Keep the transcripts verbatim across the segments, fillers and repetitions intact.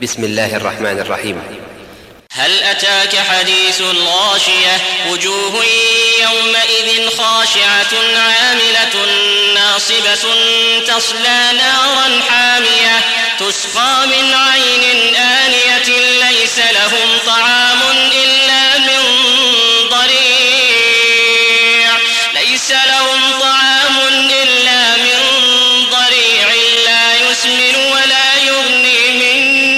بسم الله الرحمن الرحيم. هل أتاك حديث الغاشية وجوه يومئذ خاشعة عاملة ناصبة تصلى نارا حامية تسقى من عين آنية ليس لهم طعام إلا من ضريع ليس لهم طعام إلا من ضريع لا يسمن ولا يغني من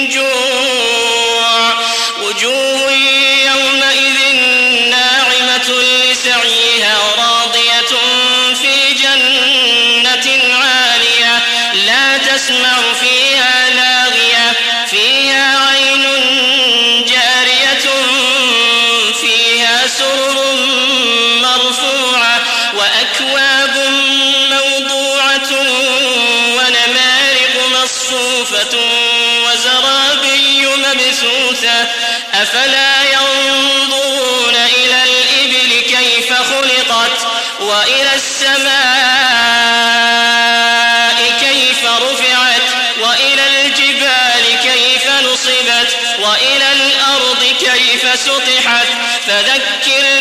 جوع وجوه يومئذ ناعمة لسعيها راضية في جنة عالية لا تسمع فيها لاغية فيها عين جارية فيها سرر مرفوعة وأكواب موضوعة ونمارق مصفوفة وزرابي مبثوثة أفلا ينظرون إلى الإبل كيف خلقت وإلى السماء كيف رفعت وإلى الجبال كيف نصبت وإلى الأرض كيف سطحت فذكر